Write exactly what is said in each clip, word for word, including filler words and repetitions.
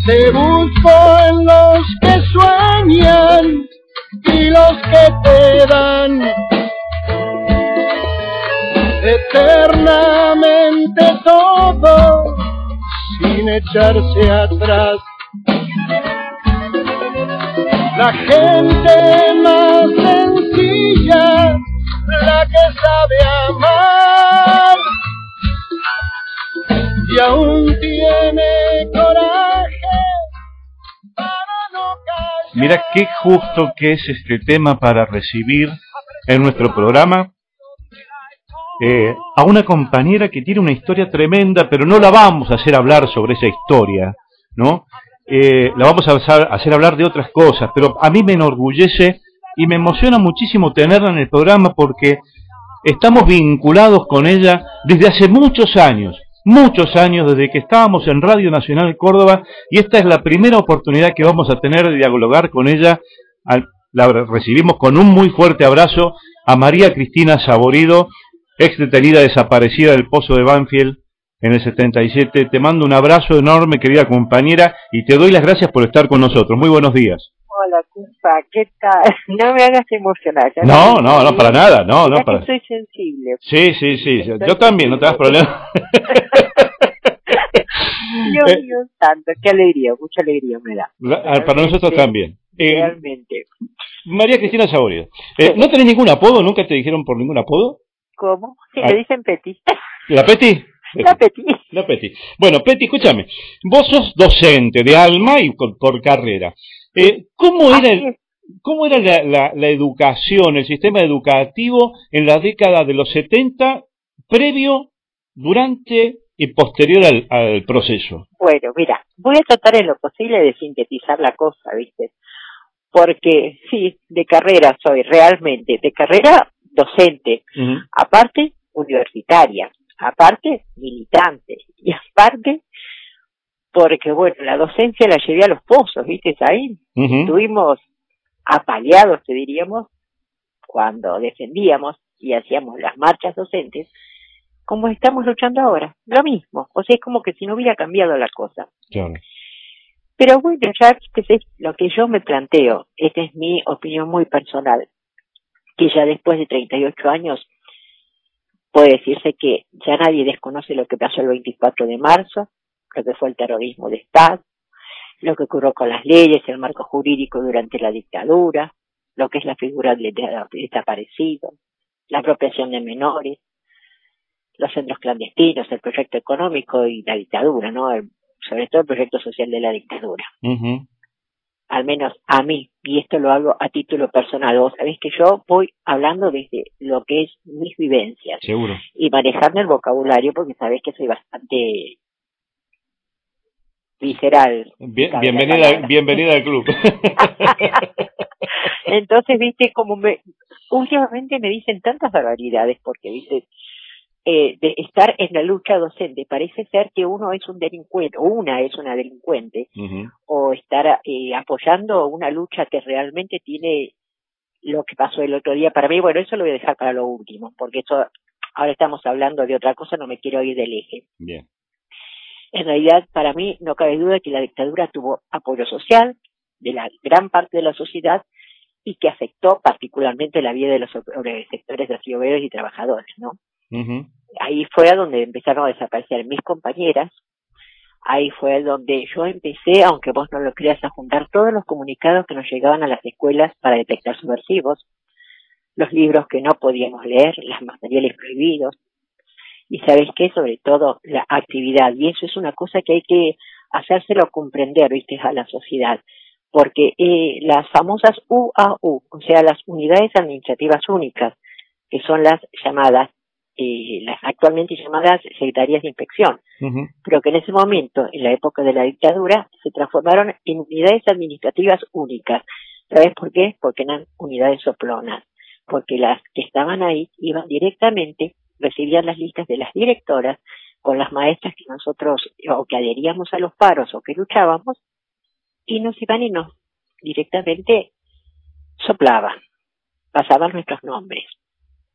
Te busco en los que sueñan y los que te dan eternamente todo sin echarse atrás. La gente más sencilla, la que sabe amar y aún tiene coraje para no callar. Mira qué justo que es este tema para recibir en nuestro programa eh, a una compañera que tiene una historia tremenda, pero no la vamos a hacer hablar sobre esa historia, ¿no? Eh, la vamos a hacer hablar de otras cosas, pero a mí me enorgullece y me emociona muchísimo tenerla en el programa porque estamos vinculados con ella desde hace muchos años, muchos años, desde que estábamos en Radio Nacional Córdoba, y esta es la primera oportunidad que vamos a tener de dialogar con ella. La recibimos con un muy fuerte abrazo a María Cristina Saborido, ex detenida desaparecida del Pozo de Banfield en el setenta y siete. Te mando un abrazo enorme, querida compañera, y te doy las gracias por estar con nosotros. Muy buenos días. Hola, Cumpa, ¿qué tal? No me hagas emocionar. No, no, no, para nada, no, no, ya para. Que soy sensible. Sí, sí, sí, yo sensible. También, no te das problema. Dios mío santo, qué alegría, mucha alegría me da. Realmente, para nosotros también. Realmente. Eh, María Cristina Saborido, eh, ¿no tenés ningún apodo? ¿Nunca te dijeron por ningún apodo? ¿Cómo? Sí, ah. me dicen Peti. ¿La Peti? La Peti. La Peti. Bueno, Peti, escúchame. Vos sos docente de alma y por, por carrera. Eh, ¿Cómo era, el, cómo era la, la, la educación, el sistema educativo en la década de los setenta, previo, durante y posterior al, al proceso? Bueno, mira, voy a tratar en lo posible de sintetizar la cosa, ¿viste? Porque, sí, de carrera soy, realmente, de carrera docente, uh-huh. Aparte universitaria, aparte militante, y aparte, porque bueno, la docencia la llevé a los pozos, ¿viste? Ahí uh-huh. Estuvimos apaleados, te diríamos, cuando defendíamos y hacíamos las marchas docentes, como estamos luchando ahora, lo mismo, o sea, es como que si no hubiera cambiado la cosa. Claro. Pero bueno, ya este es lo que yo me planteo, esta es mi opinión muy personal, que ya después de treinta y ocho años puede decirse que ya nadie desconoce lo que pasó el veinticuatro de marzo, lo que fue el terrorismo de Estado, lo que ocurrió con las leyes, el marco jurídico durante la dictadura, lo que es la figura del desaparecido, la apropiación de menores, los centros clandestinos, el proyecto económico y la dictadura, ¿no? El, sobre todo el proyecto social de la dictadura. Uh-huh. Al menos a mí, y esto lo hago a título personal, vos sabés que yo voy hablando desde lo que es mis vivencias. Seguro. Y manejando el vocabulario, porque sabés que soy bastante visceral. Bien, bienvenida, bienvenida al club. Entonces, viste, como me, últimamente me dicen tantas barbaridades, porque, viste, eh, de estar en la lucha docente, parece ser que uno es un delincuente, o una es una delincuente, uh-huh. o estar eh, apoyando una lucha que realmente tiene lo que pasó el otro día. Para mí, bueno, eso lo voy a dejar para lo último, porque eso, ahora estamos hablando de otra cosa, no me quiero ir del eje. Bien. En realidad, para mí, no cabe duda que la dictadura tuvo apoyo social de la gran parte de la sociedad y que afectó particularmente la vida de los sectores de obreros y trabajadores, ¿no? Uh-huh. Ahí fue a donde empezaron a desaparecer mis compañeras, ahí fue donde yo empecé, aunque vos no lo creas, a juntar todos los comunicados que nos llegaban a las escuelas para detectar subversivos, los libros que no podíamos leer, los materiales prohibidos, y ¿sabés qué? Sobre todo la actividad, y eso es una cosa que hay que hacérselo comprender, ¿viste?, a la sociedad, porque eh, las famosas U A U, o sea, las unidades administrativas únicas, que son las llamadas Eh, las actualmente llamadas secretarías de inspección, uh-huh. pero que en ese momento, en la época de la dictadura, se transformaron en unidades administrativas únicas. ¿Sabes por qué? Porque eran unidades soplonas, porque las que estaban ahí iban directamente, recibían las listas de las directoras con las maestras que nosotros, o que adheríamos a los paros o que luchábamos, y nos iban y nos directamente soplaban, pasaban nuestros nombres.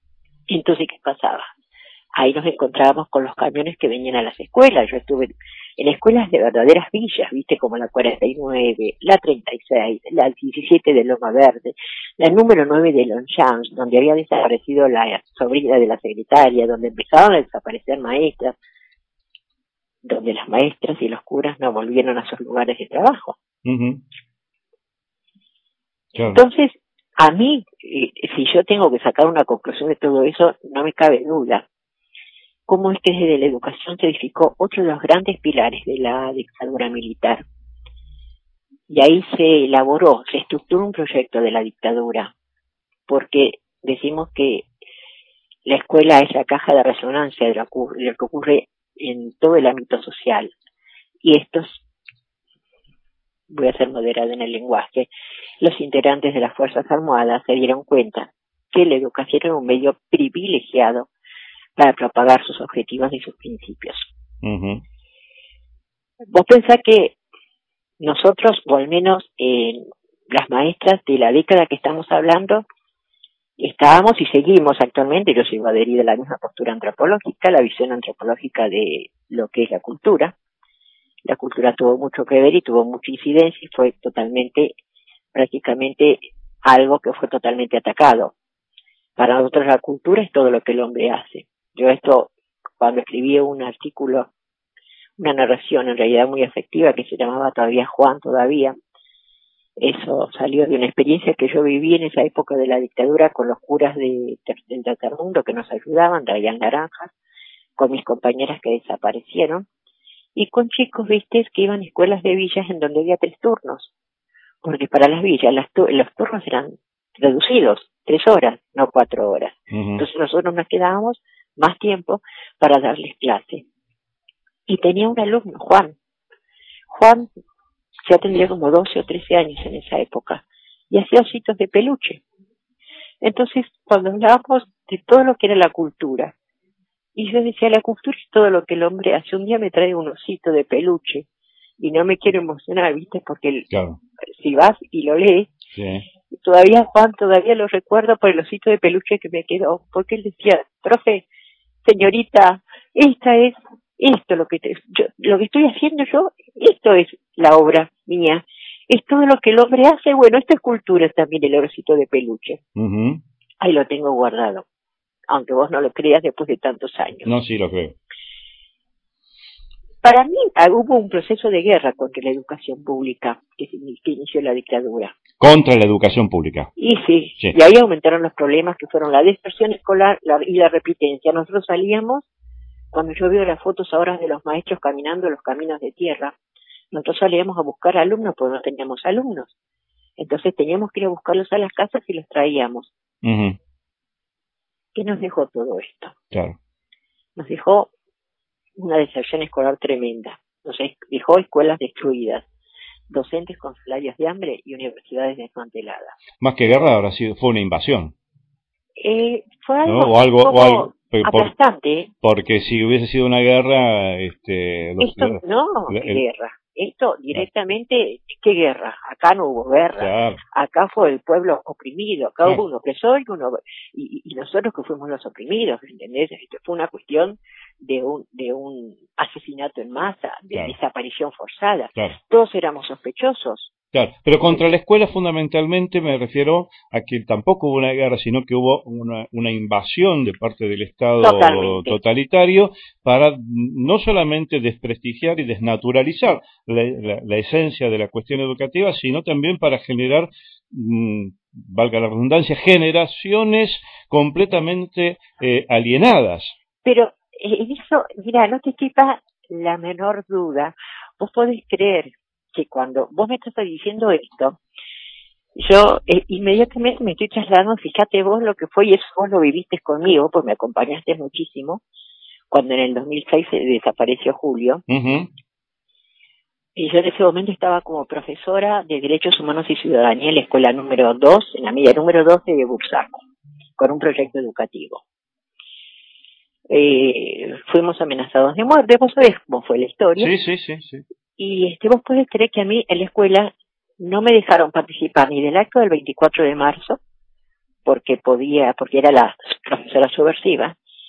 Entonces, ¿qué pasaba? Ahí nos encontrábamos con los camiones que venían a las escuelas. Yo estuve en escuelas de verdaderas villas, viste, como la cuarenta y nueve, la treinta y seis, la diecisiete de Loma Verde, la número nueve de Longchamps, donde había desaparecido la sobrina de la secretaria, donde empezaron a desaparecer maestras, donde las maestras y los curas no volvieron a sus lugares de trabajo. Uh-huh. Claro. Entonces, a mí, eh, si yo tengo que sacar una conclusión de todo eso, no me cabe duda. ¿Cómo es que desde la educación se edificó otro de los grandes pilares de la dictadura militar? Y ahí se elaboró, se estructuró un proyecto de la dictadura, porque decimos que la escuela es la caja de resonancia de lo que ocurre en todo el ámbito social. Y estos, voy a ser moderada en el lenguaje, los integrantes de las Fuerzas Armadas se dieron cuenta que la educación era un medio privilegiado para propagar sus objetivos y sus principios. Uh-huh. Vos pensás que nosotros, o al menos eh, las maestras de la década que estamos hablando, estábamos y seguimos actualmente, yo sigo adherida a la misma postura antropológica, la visión antropológica de lo que es la cultura. La cultura tuvo mucho que ver y tuvo mucha incidencia y fue totalmente, prácticamente algo que fue totalmente atacado. Para nosotros la cultura es todo lo que el hombre hace. Yo esto, cuando escribí un artículo, una narración en realidad muy efectiva que se llamaba Todavía Juan, todavía, eso salió de una experiencia que yo viví en esa época de la dictadura con los curas de, del tercer mundo que nos ayudaban, traían naranjas, con mis compañeras que desaparecieron, y con chicos, viste, que iban a escuelas de villas en donde había tres turnos, porque para las villas las tu los turnos eran reducidos, tres horas, no cuatro horas. Uh-huh. Entonces nosotros nos quedábamos más tiempo para darles clase. Y tenía un alumno, Juan. Juan ya tendría como doce o trece años en esa época, y hacía ositos de peluche. Entonces, cuando hablábamos de todo lo que era la cultura, y yo decía, la cultura es todo lo que el hombre hace. Un día me trae un osito de peluche, y no me quiero emocionar, ¿viste? Porque el, claro. Si vas y lo lees, sí. Todavía, Juan, todavía lo recuerdo por el osito de peluche que me quedó, porque él decía, profe, señorita, esta es, esto lo que te, yo, lo que estoy haciendo yo, esto es la obra mía, es todo lo que el hombre hace, bueno, esto es cultura también, el osito de peluche. Uh-huh. Ahí lo tengo guardado, aunque vos no lo creas después de tantos años. No, sí lo creo. Para mí hubo un proceso de guerra contra la educación pública que, que inició la dictadura. Contra la educación pública. Y sí, sí, y ahí aumentaron los problemas que fueron la dispersión escolar la, y la repitencia. Nosotros salíamos, cuando yo veo las fotos ahora de los maestros caminando los caminos de tierra, nosotros salíamos a buscar alumnos porque no teníamos alumnos. Entonces teníamos que ir a buscarlos a las casas y los traíamos. Uh-huh. ¿Qué nos dejó todo esto? Claro. Nos dejó una deserción escolar tremenda. Nos dejó escuelas destruidas, docentes con salarios de hambre y universidades desmanteladas. Más que guerra habrá sido, fue una invasión. Eh, fue algo, ¿no? o algo, o algo aplastante. Por, porque si hubiese sido una guerra, este, los, esto no, la, ¿qué el, guerra? Esto directamente, ¿qué guerra? Acá no hubo guerra. Claro. Acá fue el pueblo oprimido, acá claro. hubo un opresor y, uno, y, y nosotros que fuimos los oprimidos, ¿entendés? Esto fue una cuestión de un de un asesinato en masa, de claro. desaparición forzada. Claro. Todos éramos sospechosos. Claro, pero contra la escuela fundamentalmente me refiero a que tampoco hubo una guerra, sino que hubo una, una invasión de parte del Estado Totalmente. totalitario para no solamente desprestigiar y desnaturalizar la, la, la esencia de la cuestión educativa, sino también para generar, mmm, valga la redundancia, generaciones completamente eh, alienadas. Pero en eso, mira, no te quepa la menor duda. Vos podés creer que cuando vos me estás diciendo esto, yo eh, inmediatamente me estoy trasladando, fíjate vos lo que fue, y eso vos lo viviste conmigo, pues me acompañaste muchísimo, cuando en el dos mil seis se desapareció Julio. Uh-huh. Y yo en ese momento estaba como profesora de Derechos Humanos y Ciudadanía en la escuela número dos, en la media número dos de Bursaco, con un proyecto educativo. Eh, fuimos amenazados de muerte, vos sabés cómo fue la historia. Sí, sí, sí, sí. Y este, vos podés creer que a mí en la escuela no me dejaron participar ni del acto del veinticuatro de marzo, porque podía, porque era la profesora subversiva,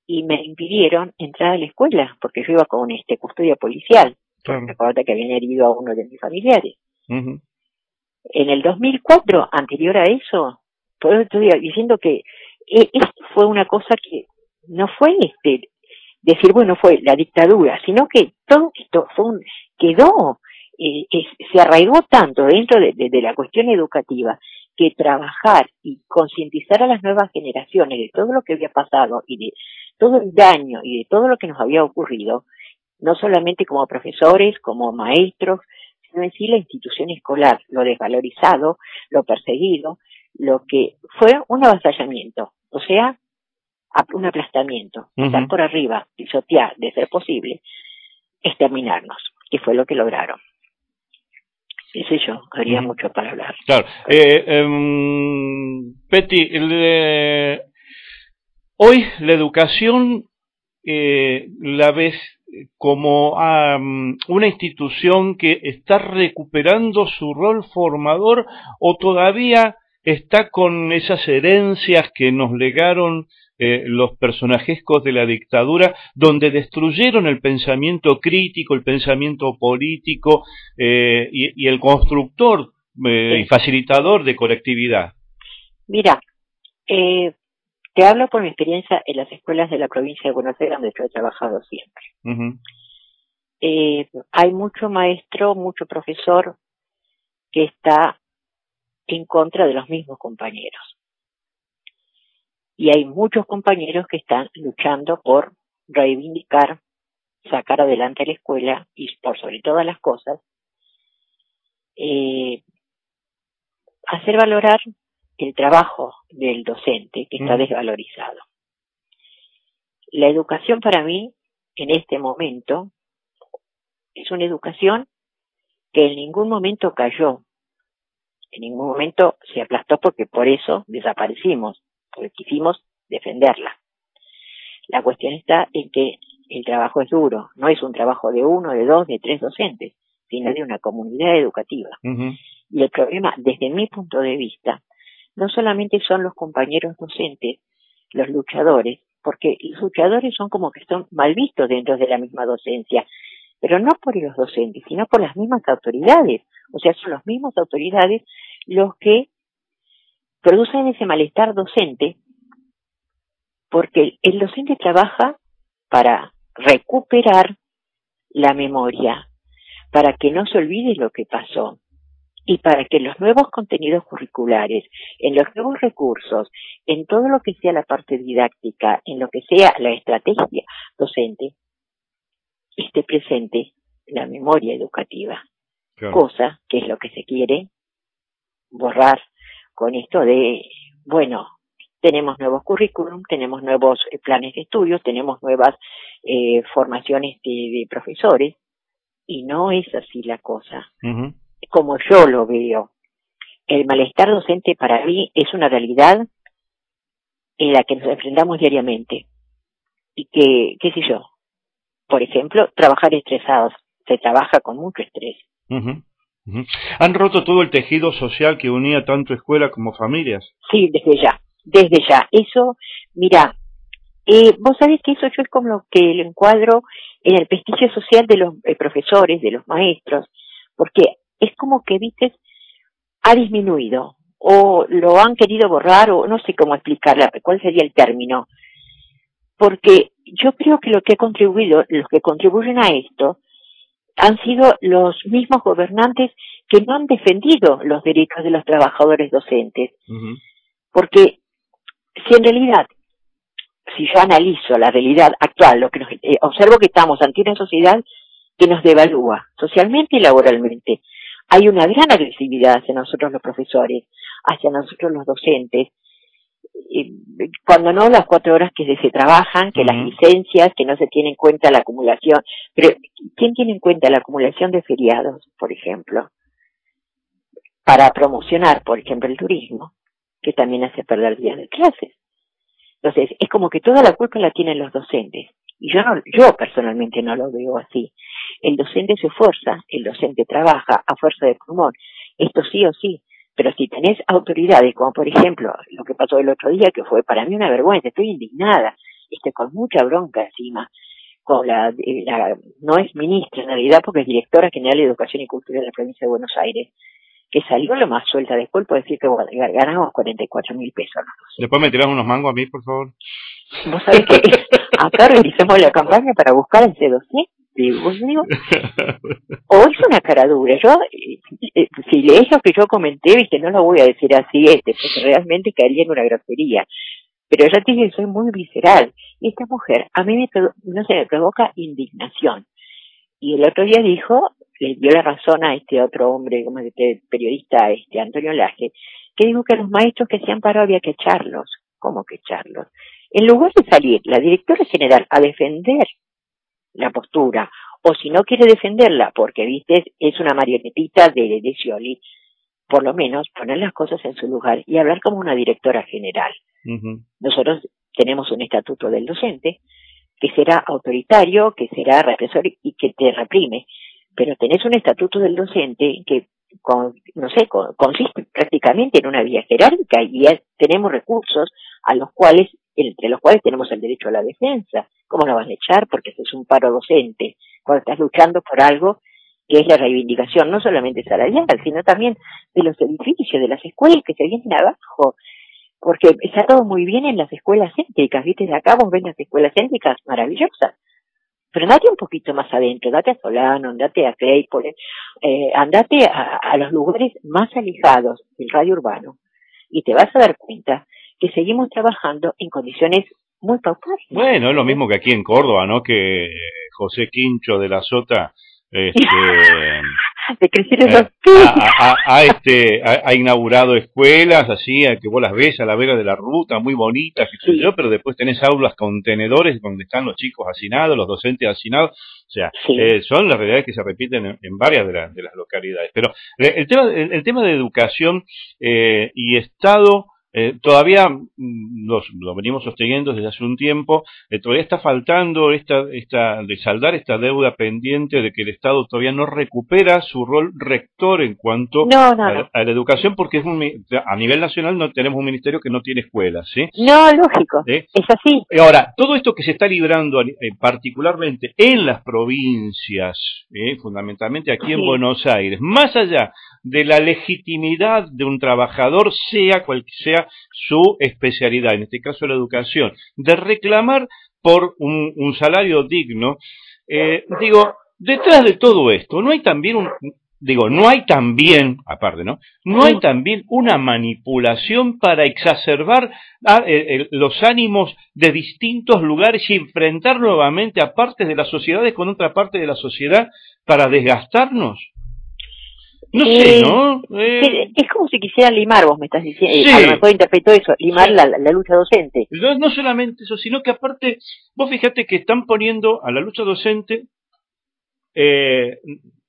y me impidieron entrar a la escuela porque yo iba con este custodia policial. Claro. Recuerda que habían herido a uno de mis familiares. Uh-huh. En el dos mil cuatro, anterior a eso, por eso estoy diciendo que esto fue una cosa que no fue este decir, bueno, fue la dictadura, sino que todo esto fue un, quedó, eh, eh, se arraigó tanto dentro de, de, de la cuestión educativa, que trabajar y concientizar a las nuevas generaciones de todo lo que había pasado y de todo el daño y de todo lo que nos había ocurrido, no solamente como profesores, como maestros, sino en sí la institución escolar, lo desvalorizado, lo perseguido, lo que fue un avasallamiento, o sea, un aplastamiento, uh-huh. Estar por arriba, pisotear, de ser posible, exterminarnos, que fue lo que lograron. Qué sé yo, habría uh-huh. mucho para hablar. Claro. Eh, um, Betty, el, eh, hoy la educación eh, la ves como um, una institución que está recuperando su rol formador o todavía está con esas herencias que nos legaron eh, los personajescos de la dictadura, donde destruyeron el pensamiento crítico, el pensamiento político eh, y, y el constructor eh, sí. y facilitador de colectividad? Mira, eh, te hablo por mi experiencia en las escuelas de la provincia de Buenos Aires, donde yo he trabajado siempre. Uh-huh. Eh, hay mucho maestro, mucho profesor que está en contra de los mismos compañeros. Y hay muchos compañeros que están luchando por reivindicar, sacar adelante a la escuela y por sobre todas las cosas, eh, hacer valorar el trabajo del docente que está desvalorizado. La educación para mí, en este momento, es una educación que en ningún momento cayó, en ningún momento se aplastó porque por eso desaparecimos, porque quisimos defenderla. La cuestión está en que el trabajo es duro, no es un trabajo de uno, de dos, de tres docentes, sino de una comunidad educativa. Uh-huh. Y el problema, desde mi punto de vista, no solamente son los compañeros docentes, los luchadores, porque los luchadores son como que son mal vistos dentro de la misma docencia, pero no por los docentes, sino por las mismas autoridades. O sea, son las mismas autoridades los que producen ese malestar docente, porque el docente trabaja para recuperar la memoria, para que no se olvide lo que pasó, y para que los nuevos contenidos curriculares, en los nuevos recursos, en todo lo que sea la parte didáctica, en lo que sea la estrategia docente, esté presente la memoria educativa. Claro. Cosa que es lo que se quiere borrar con esto de, bueno, tenemos nuevos currículum, tenemos nuevos eh, planes de estudios, tenemos nuevas eh, formaciones de, de profesores, y no es así la cosa. Uh-huh. Como yo lo veo, el malestar docente para mí es una realidad en la que nos enfrentamos diariamente. Y que, qué sé yo, por ejemplo, trabajar estresados, se trabaja con mucho estrés. Uh-huh. Uh-huh. ¿Han roto todo el tejido social que unía tanto escuela como familias? Sí, desde ya, desde ya. Eso, mira, eh, vos sabés que eso yo es como lo que lo encuadro en el prestigio social de los eh, profesores, de los maestros, porque es como que, viste, ha disminuido, o lo han querido borrar, o no sé cómo explicarla, cuál sería el término, porque yo creo que lo que ha contribuido, los que contribuyen a esto, han sido los mismos gobernantes que no han defendido los derechos de los trabajadores docentes. Uh-huh. Porque si en realidad, si yo analizo la realidad actual, lo que nos, eh, observo que estamos ante una sociedad que nos devalúa socialmente y laboralmente. Hay una gran agresividad hacia nosotros los profesores, hacia nosotros los docentes, eh, cuando no las cuatro horas que se trabajan, que uh-huh. las licencias, que no se tiene en cuenta la acumulación. Pero ¿quién tiene en cuenta la acumulación de feriados, por ejemplo? Para promocionar, por ejemplo, el turismo, que también hace perder días de clases. Entonces, es como que toda la culpa la tienen los docentes. Y yo no, yo personalmente no lo veo así. El docente se esfuerza, el docente trabaja a fuerza de pulmón. Esto sí o sí. Pero si tenés autoridades, como por ejemplo lo que pasó el otro día, que fue para mí una vergüenza, estoy indignada. este, con mucha bronca encima, con la, la, no es ministra en realidad porque es directora general de Educación y Cultura de la provincia de Buenos Aires, que salió lo más suelta después por decir que bueno, ganamos cuarenta y cuatro mil pesos. ¿No? Después me tirás unos mangos a mí, por favor. Vos sabés que acá realizamos la campaña para buscar ese dossier. Vos digo, o es una cara dura. Yo, eh, si lees lo que yo comenté, viste, no lo voy a decir así, este, porque realmente caería en una grosería. Pero yo te dije, soy muy visceral. Y esta mujer, a mí me, no sé, me provoca indignación. Y el otro día dijo, le dio la razón a este otro hombre, como este periodista, este Antonio Laje, que dijo que los maestros que se han parado había que echarlos. ¿Cómo que echarlos? En lugar de salir la directora general a defender la postura, o si no quiere defenderla, porque, viste, es una marionetita de, de Scioli, por lo menos poner las cosas en su lugar y hablar como una directora general. Uh-huh. Nosotros tenemos un estatuto del docente que será autoritario, que será represor y que te reprime, pero tenés un estatuto del docente que, con, no sé, con, consiste prácticamente en una vía jerárquica y es, tenemos recursos a los cuales, entre los cuales tenemos el derecho a la defensa. ¿Cómo lo van a echar? Porque ese es un paro docente, cuando estás luchando por algo que es la reivindicación no solamente salarial, sino también de los edificios, de las escuelas que se vienen abajo, porque está todo muy bien en las escuelas céntricas, ¿viste? De acá vos ves las escuelas céntricas maravillosas, pero andate un poquito más adentro, andate a Solano, andate a Claypole, eh, andate a, a los lugares más alejados del radio urbano, y te vas a dar cuenta que seguimos trabajando en condiciones muy paupérrimas. Bueno, es lo mismo que aquí en Córdoba, ¿no? Que José Quincho de la Sota este, de crecer eh, ha, ha, ha, este, ha, ha inaugurado escuelas así, que vos las ves a la vera de la ruta, muy bonitas, qué sé sí. yo, pero después tenés aulas contenedores donde están los chicos hacinados, los docentes hacinados, o sea, sí. eh, son las realidades que se repiten en, en varias de, la, de las localidades. Pero eh, el tema, el, el tema de educación eh, y Estado, Eh, todavía los, lo venimos sosteniendo desde hace un tiempo, eh, todavía está faltando esta, esta, de saldar esta deuda pendiente de que el Estado todavía no recupera su rol rector en cuanto no, no, a, no. a la educación, porque es un, a nivel nacional no tenemos un ministerio que no tiene escuelas, ¿sí? No, lógico, ¿Eh? Es así. Ahora, todo esto que se está librando eh, particularmente en las provincias, eh, fundamentalmente aquí sí. en Buenos Aires, más allá de la legitimidad de un trabajador, sea cual sea su especialidad, en este caso la educación, de reclamar por un, un salario digno, eh, digo, detrás de todo esto, no hay también un, digo, no hay también, aparte, ¿no? No hay también una manipulación para exacerbar a, eh, eh, los ánimos de distintos lugares y enfrentar nuevamente a partes de las sociedades con otra parte de la sociedad para desgastarnos. No eh, sé, ¿no? Eh, es como si quisieran limar, vos me estás diciendo, sí, a lo mejor interpretó eso, limar sí. la, la lucha docente. No, no solamente eso, sino que aparte, vos fíjate que están poniendo a la lucha docente, eh,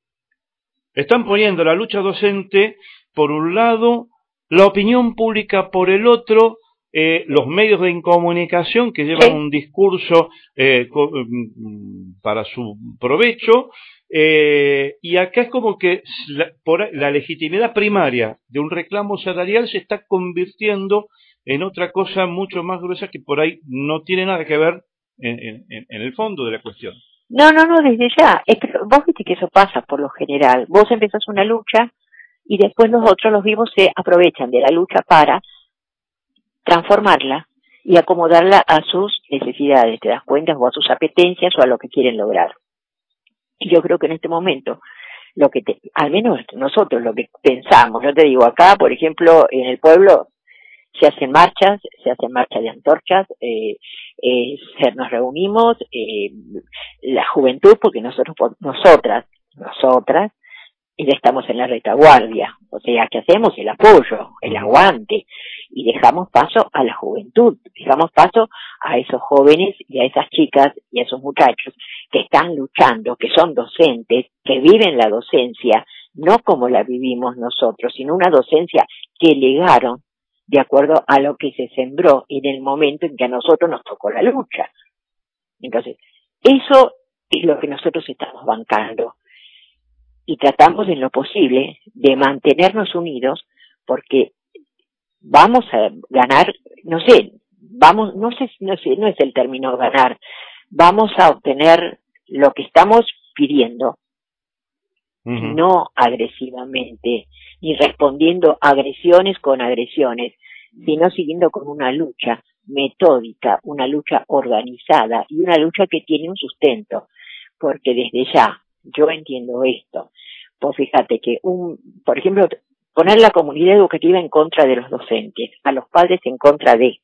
están poniendo a la lucha docente, por un lado, la opinión pública por el otro, eh, los medios de comunicación que llevan sí. un discurso eh, co para su provecho, Eh, y acá es como que la, por, la legitimidad primaria de un reclamo salarial se está convirtiendo en otra cosa mucho más gruesa que por ahí no tiene nada que ver en, en, en el fondo de la cuestión. No, no, no, desde ya. Es que vos viste que eso pasa por lo general. Vos empezás una lucha y después los otros, los vivos, se aprovechan de la lucha para transformarla y acomodarla a sus necesidades, te das cuenta, o a sus apetencias o a lo que quieren lograr. Y yo creo que en este momento, lo que te, al menos nosotros lo que pensamos, yo te digo, acá, por ejemplo, en el pueblo se hacen marchas, se hacen marchas de antorchas, eh, eh, nos reunimos, eh, la juventud, porque nosotros, nosotras, nosotras, ya estamos en la retaguardia, o sea, ¿qué hacemos? El apoyo, el aguante, y dejamos paso a la juventud, dejamos paso a esos jóvenes y a esas chicas y a esos muchachos que están luchando, que son docentes, que viven la docencia, no como la vivimos nosotros, sino una docencia que legaron de acuerdo a lo que se sembró en el momento en que a nosotros nos tocó la lucha. Entonces, eso es lo que nosotros estamos bancando. Y tratamos en lo posible de mantenernos unidos porque vamos a ganar, no sé, vamos, no sé, no sé, no es el término ganar, vamos a obtener lo que estamos pidiendo, uh-huh. no agresivamente, ni respondiendo agresiones con agresiones, sino siguiendo con una lucha metódica, una lucha organizada y una lucha que tiene un sustento, porque desde ya, yo entiendo esto, pues fíjate que un, por ejemplo, poner la comunidad educativa en contra de los docentes, a los padres en contra de,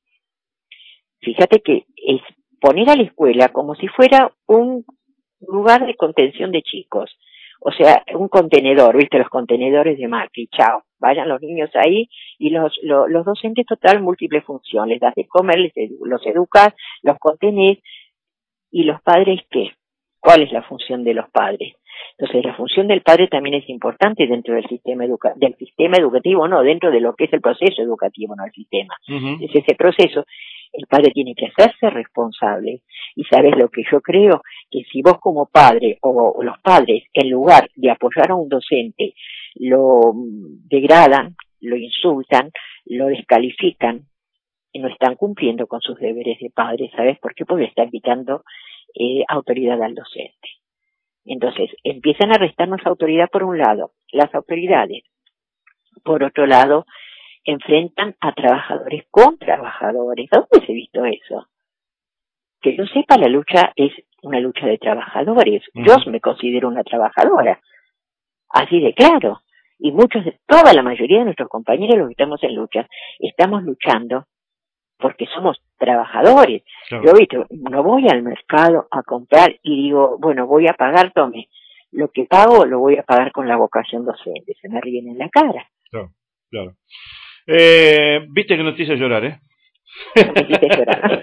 fíjate que es poner a la escuela como si fuera un lugar de contención de chicos, o sea, un contenedor, viste, los contenedores de Macri, chao, vayan los niños ahí y los los, los docentes total múltiples funciones, les das de comer, les edu los educas, los contenés, y los padres, ¿qué? ¿Cuál es la función de los padres? Entonces, la función del padre también es importante dentro del sistema educa del sistema educativo, no, dentro de lo que es el proceso educativo, no el sistema. Uh-huh. Es ese proceso. El padre tiene que hacerse responsable. Y sabes lo que yo creo, que si vos como padre o, o los padres, en lugar de apoyar a un docente, lo degradan, lo insultan, lo descalifican, y no están cumpliendo con sus deberes de padre, ¿sabes por qué? Porque le están quitando eh, autoridad al docente. Entonces, empiezan a restarnos autoridad por un lado, las autoridades. Por otro lado, enfrentan a trabajadores con trabajadores. ¿A dónde se ha visto eso? Que yo sepa, la lucha es una lucha de trabajadores. Uh-huh. Yo me considero una trabajadora. Así de claro. Y muchos, de toda la mayoría de nuestros compañeros, los que estamos en lucha, estamos luchando porque somos trabajadores. Claro. Yo, viste, no voy al mercado a comprar y digo, bueno, voy a pagar, tome, lo que pago lo voy a pagar con la vocación docente. Se me ríen en la cara. Claro, claro. Eh, viste que no te hice llorar, ¿eh? No me quise llorar.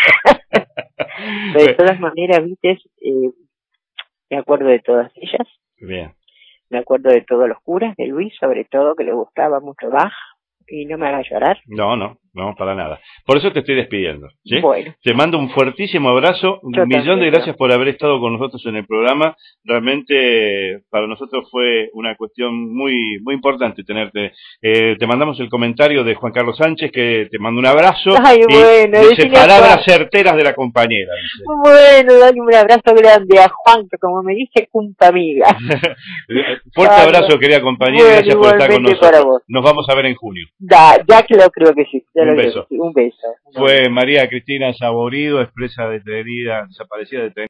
Pero de todas maneras, viste, eh, me acuerdo de todas ellas. Bien. Me acuerdo de todos los curas, de Luis, sobre todo, que le gustaba mucho Bach, y no me haga llorar. No, no, no, para nada. Por eso te estoy despidiendo, ¿sí? Bueno. Te mando un fuertísimo abrazo, un millón de gracias por haber estado con nosotros en el programa. Realmente para nosotros fue una cuestión muy muy importante tenerte. Eh, te mandamos el comentario de Juan Carlos Sánchez, que te manda un abrazo. Ay, bueno, y dice palabras certeras de la compañera. Dice. Bueno, dale un abrazo grande a Juan, que como me dice, junta amiga. Fuerte claro. Abrazo, querida compañera, bueno, gracias por estar con nosotros. Nos vamos a ver en junio. Da, ya que lo creo que sí. Un beso. Sí, un beso. Fue María Cristina Saborido, expresa detenida, desaparecida detenida.